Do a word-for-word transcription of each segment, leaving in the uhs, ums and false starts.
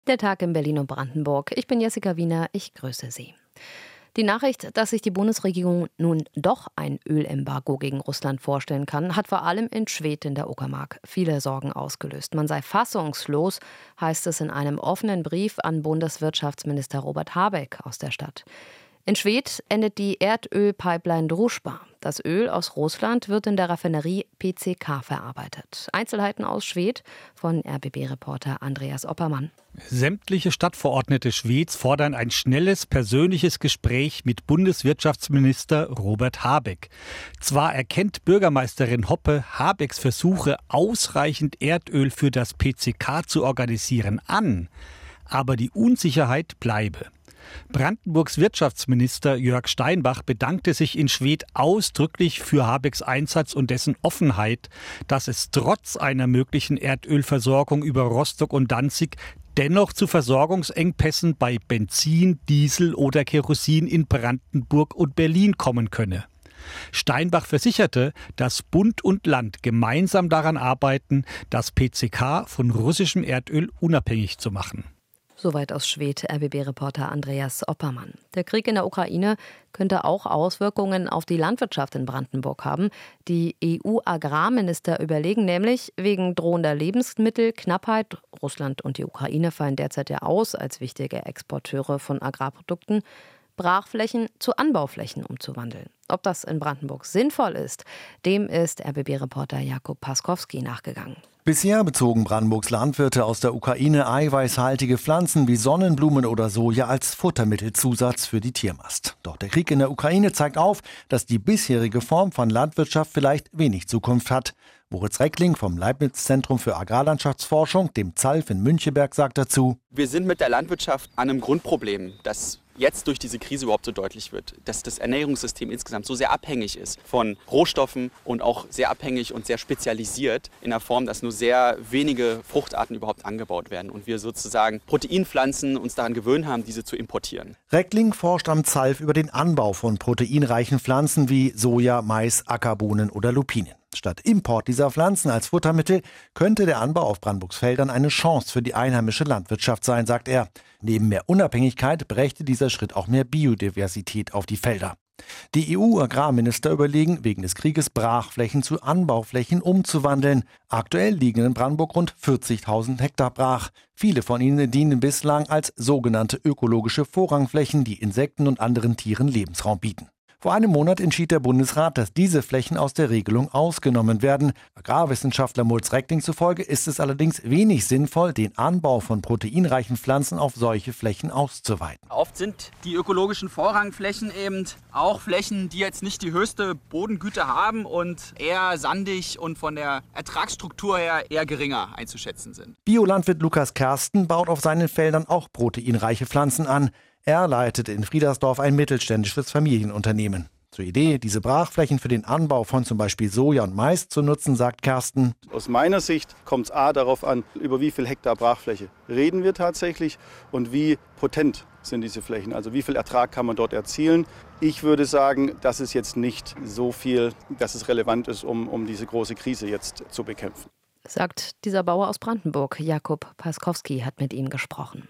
Der Tag in Berlin und Brandenburg. Ich bin Jessica Wiener, ich grüße Sie. Die Nachricht, dass sich die Bundesregierung nun doch ein Ölembargo gegen Russland vorstellen kann, hat vor allem in Schwedt in der Uckermark viele Sorgen ausgelöst. Man sei fassungslos, heißt es in einem offenen Brief an Bundeswirtschaftsminister Robert Habeck aus der Stadt. In Schwedt endet die Erdölpipeline Družba. Das Öl aus Russland wird in der Raffinerie P C K verarbeitet. Einzelheiten aus Schwedt von R B B-Reporter Andreas Oppermann. Sämtliche Stadtverordnete Schweds fordern ein schnelles, persönliches Gespräch mit Bundeswirtschaftsminister Robert Habeck. Zwar erkennt Bürgermeisterin Hoppe Habecks Versuche, ausreichend Erdöl für das P C K zu organisieren, an, aber die Unsicherheit bleibe. Brandenburgs Wirtschaftsminister Jörg Steinbach bedankte sich in Schwedt ausdrücklich für Habecks Einsatz und dessen Offenheit, dass es trotz einer möglichen Erdölversorgung über Rostock und Danzig dennoch zu Versorgungsengpässen bei Benzin, Diesel oder Kerosin in Brandenburg und Berlin kommen könne. Steinbach versicherte, dass Bund und Land gemeinsam daran arbeiten, das P C K von russischem Erdöl unabhängig zu machen. Soweit aus Schwedt, R B B-Reporter Andreas Oppermann. Der Krieg in der Ukraine könnte auch Auswirkungen auf die Landwirtschaft in Brandenburg haben. Die E U-Agrarminister überlegen nämlich, wegen drohender Lebensmittelknappheit, Russland und die Ukraine fallen derzeit ja aus als wichtige Exporteure von Agrarprodukten, Brachflächen zu Anbauflächen umzuwandeln. Ob das in Brandenburg sinnvoll ist, dem ist R B B-Reporter Jakub Paskowski nachgegangen. Bisher bezogen Brandenburgs Landwirte aus der Ukraine eiweißhaltige Pflanzen wie Sonnenblumen oder Soja als Futtermittelzusatz für die Tiermast. Doch der Krieg in der Ukraine zeigt auf, dass die bisherige Form von Landwirtschaft vielleicht wenig Zukunft hat. Moritz Reckling vom Leibniz-Zentrum für Agrarlandschaftsforschung, dem ZALF in Müncheberg, sagt dazu: Wir sind mit der Landwirtschaft an einem Grundproblem, das jetzt durch diese Krise überhaupt so deutlich wird, dass das Ernährungssystem insgesamt so sehr abhängig ist von Rohstoffen und auch sehr abhängig und sehr spezialisiert in der Form, dass nur sehr wenige Fruchtarten überhaupt angebaut werden und wir sozusagen Proteinpflanzen uns daran gewöhnt haben, diese zu importieren. Reckling forscht am ZALF über den Anbau von proteinreichen Pflanzen wie Soja, Mais, Ackerbohnen oder Lupinen. Statt Import dieser Pflanzen als Futtermittel könnte der Anbau auf Brandenburgs Feldern eine Chance für die einheimische Landwirtschaft sein, sagt er. Neben mehr Unabhängigkeit brächte dieser Schritt auch mehr Biodiversität auf die Felder. Die E U-Agrarminister überlegen, wegen des Krieges Brachflächen zu Anbauflächen umzuwandeln. Aktuell liegen in Brandenburg rund vierzigtausend Hektar brach. Viele von ihnen dienen bislang als sogenannte ökologische Vorrangflächen, die Insekten und anderen Tieren Lebensraum bieten. Vor einem Monat entschied der Bundesrat, dass diese Flächen aus der Regelung ausgenommen werden. Agrarwissenschaftler Moritz Reckling zufolge ist es allerdings wenig sinnvoll, den Anbau von proteinreichen Pflanzen auf solche Flächen auszuweiten. Oft sind die ökologischen Vorrangflächen eben auch Flächen, die jetzt nicht die höchste Bodengüte haben und eher sandig und von der Ertragsstruktur her eher geringer einzuschätzen sind. Biolandwirt Lukas Kersten baut auf seinen Feldern auch proteinreiche Pflanzen an. Er leitet in Friedersdorf ein mittelständisches Familienunternehmen. Zur Idee, diese Brachflächen für den Anbau von zum Beispiel Soja und Mais zu nutzen, sagt Kersten: Aus meiner Sicht kommt es a darauf an, über wie viel Hektar Brachfläche reden wir tatsächlich und wie potent sind diese Flächen, also wie viel Ertrag kann man dort erzielen. Ich würde sagen, das ist jetzt nicht so viel, dass es relevant ist, um, um diese große Krise jetzt zu bekämpfen. Sagt dieser Bauer aus Brandenburg. Jakub Paskowski hat mit ihm gesprochen.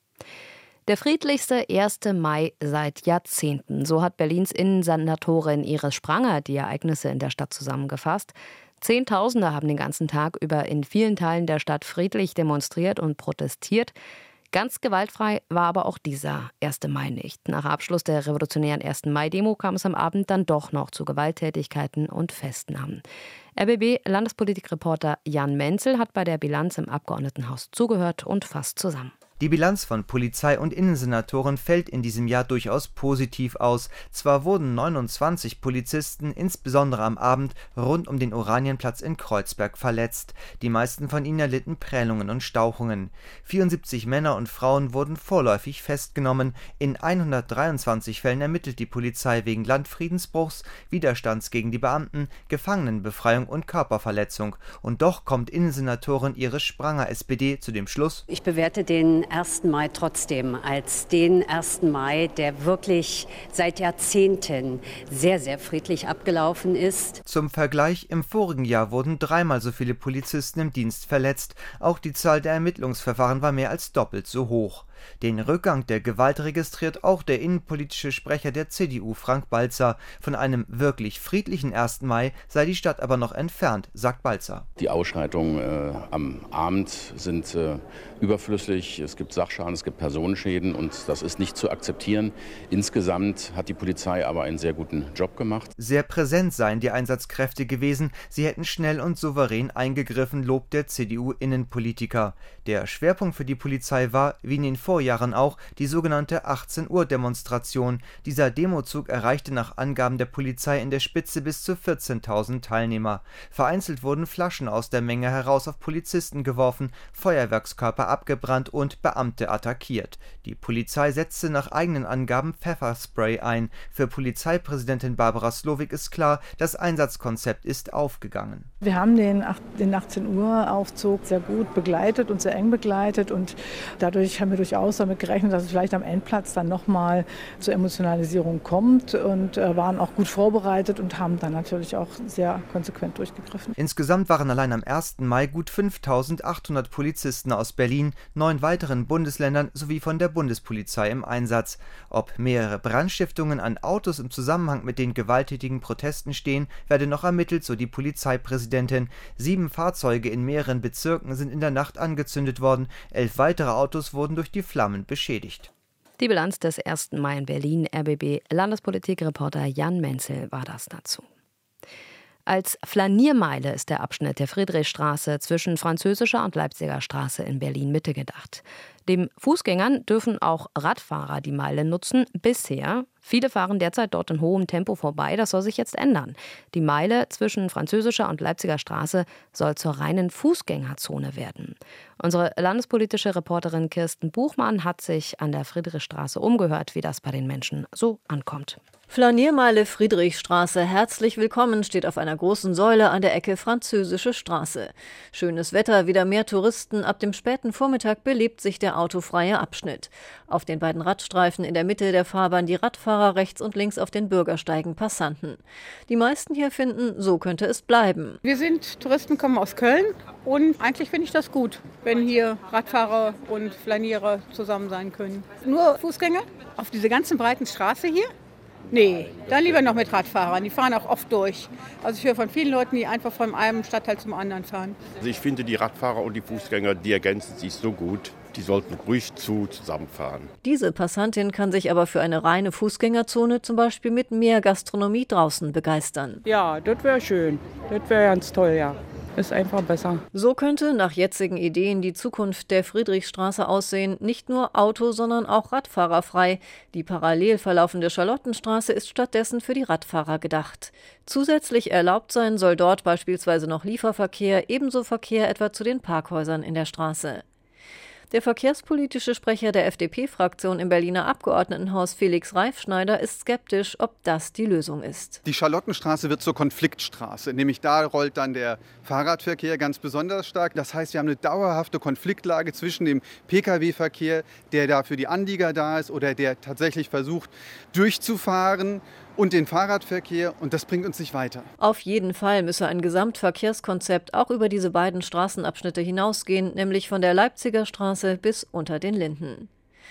Der friedlichste erste Mai seit Jahrzehnten. So hat Berlins Innensenatorin Iris Spranger die Ereignisse in der Stadt zusammengefasst. Zehntausende haben den ganzen Tag über in vielen Teilen der Stadt friedlich demonstriert und protestiert. Ganz gewaltfrei war aber auch dieser erste Mai nicht. Nach Abschluss der revolutionären ersten Mai-Demo kam es am Abend dann doch noch zu Gewalttätigkeiten und Festnahmen. R B B-Landespolitikreporter Jan Menzel hat bei der Bilanz im Abgeordnetenhaus zugehört und fasst zusammen. Die Bilanz von Polizei und Innensenatoren fällt in diesem Jahr durchaus positiv aus. Zwar wurden neunundzwanzig Polizisten, insbesondere am Abend, rund um den Oranienplatz in Kreuzberg verletzt. Die meisten von ihnen erlitten Prellungen und Stauchungen. vierundsiebzig Männer und Frauen wurden vorläufig festgenommen. In hundertdreiundzwanzig Fällen ermittelt die Polizei wegen Landfriedensbruchs, Widerstands gegen die Beamten, Gefangenenbefreiung und Körperverletzung. Und doch kommt Innensenatorin Iris Spranger, S P D, zu dem Schluss: Ich bewerte den ersten Mai trotzdem als den ersten Mai, der wirklich seit Jahrzehnten sehr, sehr friedlich abgelaufen ist. Zum Vergleich, im vorigen Jahr wurden dreimal so viele Polizisten im Dienst verletzt. Auch die Zahl der Ermittlungsverfahren war mehr als doppelt so hoch. Den Rückgang der Gewalt registriert auch der innenpolitische Sprecher der C D U, Frank Balzer. Von einem wirklich friedlichen ersten Mai sei die Stadt aber noch entfernt, sagt Balzer. Die Ausschreitungen äh, am Abend sind äh, überflüssig. Es gibt Sachschaden, es gibt Personenschäden und das ist nicht zu akzeptieren. Insgesamt hat die Polizei aber einen sehr guten Job gemacht. Sehr präsent seien die Einsatzkräfte gewesen. Sie hätten schnell und souverän eingegriffen, lobt der C D U-Innenpolitiker. Der Schwerpunkt für die Polizei war, wie in den Vorjahren auch, die sogenannte achtzehn Uhr Demonstration. Dieser Demozug erreichte nach Angaben der Polizei in der Spitze bis zu vierzehntausend Teilnehmer. Vereinzelt wurden Flaschen aus der Menge heraus auf Polizisten geworfen, Feuerwerkskörper abgebrannt und Beamte attackiert. Die Polizei setzte nach eigenen Angaben Pfefferspray ein. Für Polizeipräsidentin Barbara Slowik ist klar, das Einsatzkonzept ist aufgegangen. Wir haben den, den achtzehn Uhr Aufzug sehr gut begleitet und sehr eng begleitet und dadurch haben wir durchaus damit gerechnet, dass es vielleicht am Endplatz dann nochmal zur Emotionalisierung kommt und äh, waren auch gut vorbereitet und haben dann natürlich auch sehr konsequent durchgegriffen. Insgesamt waren allein am ersten Mai gut fünftausendachthundert Polizisten aus Berlin, neun weiteren Bundesländern sowie von der Bundespolizei im Einsatz. Ob mehrere Brandstiftungen an Autos im Zusammenhang mit den gewalttätigen Protesten stehen, werde noch ermittelt, so die Polizeipräsidentin. Sieben Fahrzeuge in mehreren Bezirken sind in der Nacht angezündet worden, elf weitere Autos wurden durch die Flammen beschädigt. Die Bilanz des ersten Mai in Berlin. R B B-Landespolitikreporter Jan Menzel war das dazu. Als Flaniermeile ist der Abschnitt der Friedrichstraße zwischen Französischer und Leipziger Straße in Berlin-Mitte gedacht. Dem Fußgängern dürfen auch Radfahrer die Meile nutzen. Bisher. Viele fahren derzeit dort in hohem Tempo vorbei. Das soll sich jetzt ändern. Die Meile zwischen Französischer und Leipziger Straße soll zur reinen Fußgängerzone werden. Unsere landespolitische Reporterin Kirsten Buchmann hat sich an der Friedrichstraße umgehört, wie das bei den Menschen so ankommt. Flaniermeile Friedrichstraße, herzlich willkommen, steht auf einer großen Säule an der Ecke Französische Straße. Schönes Wetter, wieder mehr Touristen. Ab dem späten Vormittag belebt sich der autofreie Abschnitt. Auf den beiden Radstreifen in der Mitte der Fahrbahn die Radfahrer, rechts und links auf den Bürgersteigen Passanten. Die meisten hier finden, so könnte es bleiben. Wir sind Touristen, kommen aus Köln und eigentlich finde ich das gut, wenn hier Radfahrer und Flanierer zusammen sein können. Nur Fußgänger auf dieser ganzen breiten Straße hier? Nee, dann lieber noch mit Radfahrern. Die fahren auch oft durch. Also ich höre von vielen Leuten, die einfach von einem Stadtteil zum anderen fahren. Also ich finde, die Radfahrer und die Fußgänger, die ergänzen sich so gut. Die sollten ruhig zu zusammenfahren. Diese Passantin kann sich aber für eine reine Fußgängerzone zum Beispiel mit mehr Gastronomie draußen begeistern. Ja, das wäre schön. Das wäre ganz toll, ja. Ist einfach besser. So könnte nach jetzigen Ideen die Zukunft der Friedrichstraße aussehen. Nicht nur Auto, sondern auch radfahrerfrei. Die parallel verlaufende Charlottenstraße ist stattdessen für die Radfahrer gedacht. Zusätzlich erlaubt sein soll dort beispielsweise noch Lieferverkehr, ebenso Verkehr etwa zu den Parkhäusern in der Straße. Der verkehrspolitische Sprecher der F D P-Fraktion im Berliner Abgeordnetenhaus, Felix Reifschneider, ist skeptisch, ob das die Lösung ist. Die Charlottenstraße wird zur Konfliktstraße. Nämlich da rollt dann der Fahrradverkehr ganz besonders stark. Das heißt, wir haben eine dauerhafte Konfliktlage zwischen dem Pkw-Verkehr, der da für die Anlieger da ist oder der tatsächlich versucht durchzufahren, und den Fahrradverkehr, und das bringt uns nicht weiter. Auf jeden Fall müsse ein Gesamtverkehrskonzept auch über diese beiden Straßenabschnitte hinausgehen, nämlich von der Leipziger Straße bis unter den Linden.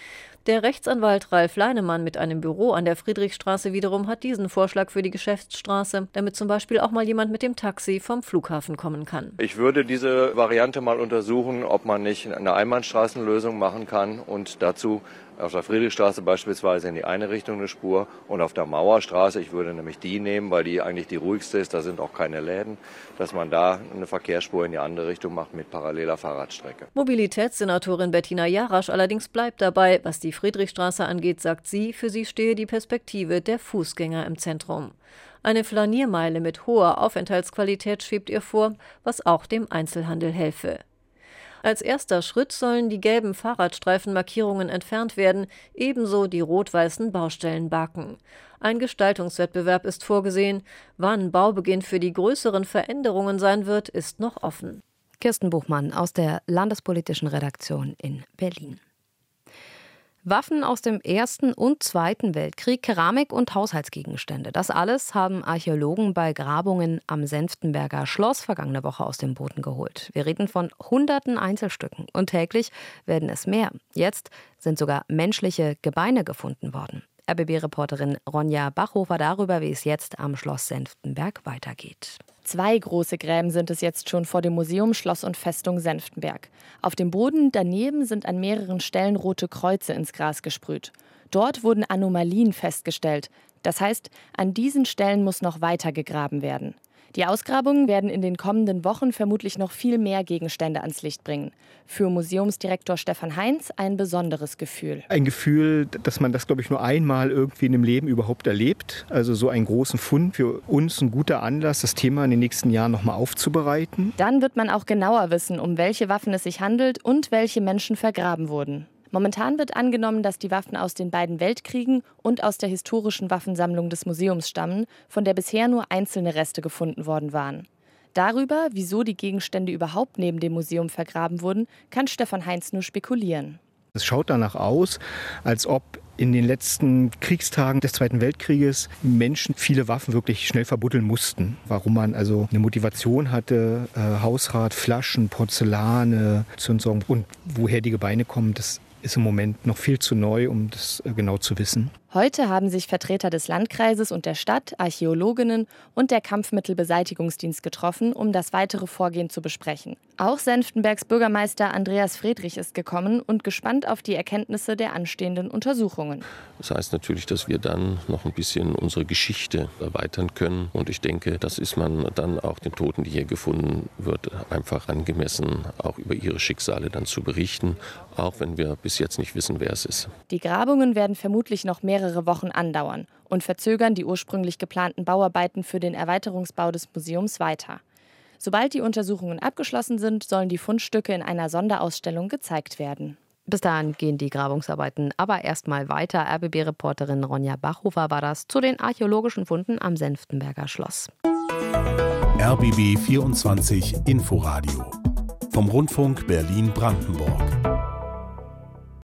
Der Rechtsanwalt Ralf Leinemann mit einem Büro an der Friedrichstraße wiederum hat diesen Vorschlag für die Geschäftsstraße, damit zum Beispiel auch mal jemand mit dem Taxi vom Flughafen kommen kann. Ich würde diese Variante mal untersuchen, ob man nicht eine Einbahnstraßenlösung machen kann und dazu auf der Friedrichstraße beispielsweise in die eine Richtung eine Spur und auf der Mauerstraße, ich würde nämlich die nehmen, weil die eigentlich die ruhigste ist, da sind auch keine Läden, dass man da eine Verkehrsspur in die andere Richtung macht mit paralleler Fahrradstrecke. Mobilitätssenatorin Bettina Jarasch allerdings bleibt dabei, was die Friedrichstraße angeht, sagt sie, für sie stehe die Perspektive der Fußgänger im Zentrum. Eine Flaniermeile mit hoher Aufenthaltsqualität schwebt ihr vor, was auch dem Einzelhandel helfe. Als erster Schritt sollen die gelben Fahrradstreifenmarkierungen entfernt werden, ebenso die rot-weißen Baustellenbaken. Ein Gestaltungswettbewerb ist vorgesehen. Wann Baubeginn für die größeren Veränderungen sein wird, ist noch offen. Kirsten Buchmann aus der Landespolitischen Redaktion in Berlin. Waffen aus dem Ersten und Zweiten Weltkrieg, Keramik und Haushaltsgegenstände. Das alles haben Archäologen bei Grabungen am Senftenberger Schloss vergangene Woche aus dem Boden geholt. Wir reden von hunderten Einzelstücken und täglich werden es mehr. Jetzt sind sogar menschliche Gebeine gefunden worden. R B B-Reporterin Ronja Bachhofer darüber, wie es jetzt am Schloss Senftenberg weitergeht. Zwei große Gräben sind es jetzt schon vor dem Museum Schloss und Festung Senftenberg. Auf dem Boden daneben sind an mehreren Stellen rote Kreuze ins Gras gesprüht. Dort wurden Anomalien festgestellt. Das heißt, an diesen Stellen muss noch weiter gegraben werden. Die Ausgrabungen werden in den kommenden Wochen vermutlich noch viel mehr Gegenstände ans Licht bringen. Für Museumsdirektor Stefan Heinz ein besonderes Gefühl. Ein Gefühl, dass man das, glaube ich, nur einmal irgendwie in dem Leben überhaupt erlebt. Also so einen großen Fund, für uns ein guter Anlass, das Thema in den nächsten Jahren nochmal aufzubereiten. Dann wird man auch genauer wissen, um welche Waffen es sich handelt und welche Menschen vergraben wurden. Momentan wird angenommen, dass die Waffen aus den beiden Weltkriegen und aus der historischen Waffensammlung des Museums stammen, von der bisher nur einzelne Reste gefunden worden waren. Darüber, wieso die Gegenstände überhaupt neben dem Museum vergraben wurden, kann Stefan Heinz nur spekulieren. Es schaut danach aus, als ob in den letzten Kriegstagen des Zweiten Weltkrieges Menschen viele Waffen wirklich schnell verbuddeln mussten. Warum man also eine Motivation hatte, äh, Hausrat, Flaschen, Porzellane zu entsorgen und woher die Gebeine kommen, das ist im Moment noch viel zu neu, um das genau zu wissen. Heute haben sich Vertreter des Landkreises und der Stadt, Archäologinnen und der Kampfmittelbeseitigungsdienst getroffen, um das weitere Vorgehen zu besprechen. Auch Senftenbergs Bürgermeister Andreas Friedrich ist gekommen und gespannt auf die Erkenntnisse der anstehenden Untersuchungen. Das heißt natürlich, dass wir dann noch ein bisschen unsere Geschichte erweitern können. Und ich denke, das ist man dann auch den Toten, die hier gefunden wird, einfach angemessen, auch über ihre Schicksale dann zu berichten, auch wenn wir bis jetzt nicht wissen, wer es ist. Die Grabungen werden vermutlich noch mehrere Wochen andauern und verzögern die ursprünglich geplanten Bauarbeiten für den Erweiterungsbau des Museums weiter. Sobald die Untersuchungen abgeschlossen sind, sollen die Fundstücke in einer Sonderausstellung gezeigt werden. Bis dahin gehen die Grabungsarbeiten aber erstmal weiter. R B B-Reporterin Ronja Bachhofer war das zu den archäologischen Funden am Senftenberger Schloss. R B B vierundzwanzig Inforadio vom Rundfunk Berlin-Brandenburg.